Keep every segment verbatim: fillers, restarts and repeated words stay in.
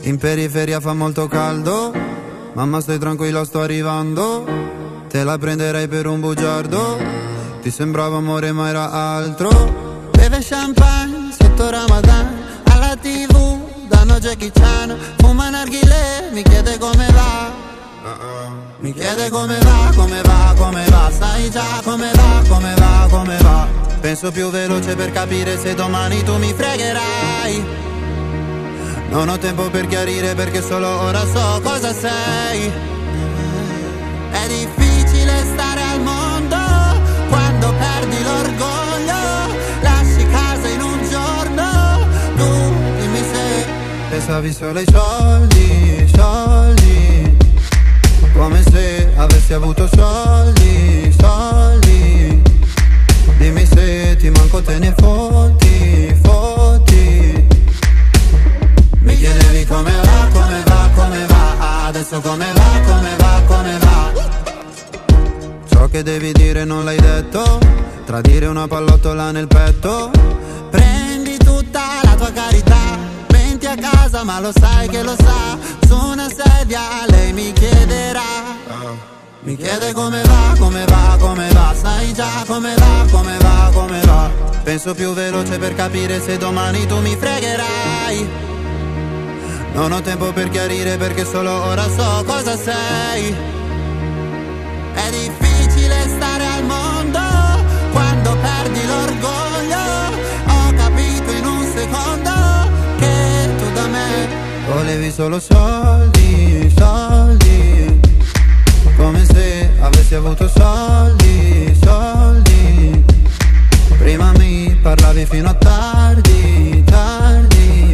In periferia fa molto caldo, mamma stai tranquilla sto arrivando. Te la prenderei per un bugiardo, ti sembrava amore ma era altro. Beve champagne sotto Ramadan, alla tv danno Jackie Chan. Fuma narghilè, mi chiede come va, mi chiede come va, come va, come va. Sai già come va, come va, come va. Penso più veloce per capire se domani tu mi fregherai. Non ho tempo per chiarire perché solo ora so cosa sei. È difficile stare al mondo quando perdi l'orgoglio. Lasci casa in un giorno, tu dimmi se pensavi solo ai soldi, soldi. Come se avessi avuto soldi, soldi. Dimmi se ti manco te ne fotti, fotti. Mi chiedevi come va, come va, come va. Adesso come va, come va, come va. Ciò che devi dire non l'hai detto. Tradire una pallottola nel petto. Prendi tutta la tua carità, venti a casa ma lo sai che lo sa. Su una sedia lei mi chiederà, mi chiede come va, come va, come va. Sai già come va, come va, come va. Penso più veloce per capire se domani tu mi fregherai. Non ho tempo per chiarire perché solo ora so cosa sei. È difficile stare al mondo quando perdi l'orgoglio. Ho capito in un secondo che tu da me volevi solo soldi, soldi. Come se avessi avuto soldi, soldi. Prima mi parlavi fino a tardi, tardi.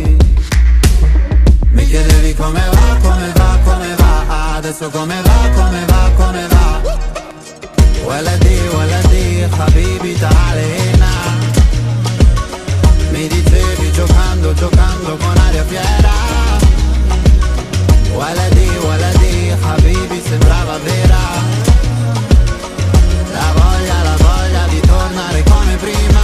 Mi chiedevi come va, come va, come va. Adesso come va, come va, come va. Waladi, waladi, habibi ta'alena. Mi dicevi giocando, giocando con aria fiera. Waladi, waladi, habibi sembrava vera. La voglia, la voglia di tornare come prima.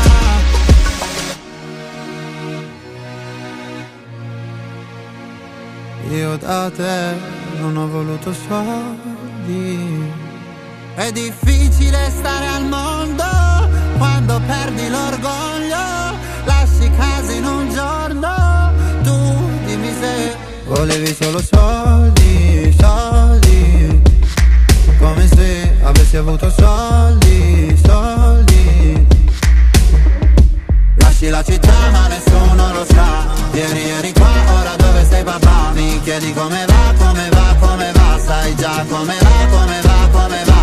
Io da te non ho voluto soldi. È difficile stare al mondo quando perdi l'orgoglio. Lasci casa in un giorno, tu dimmi se volevi solo soldi, soldi. Come se avessi avuto soldi, soldi. Lasci la città ma nessuno lo sa. Ieri eri qua, ora dove sei papà? Mi chiedi come va, come va, come va. Sai già come va, come va, come va.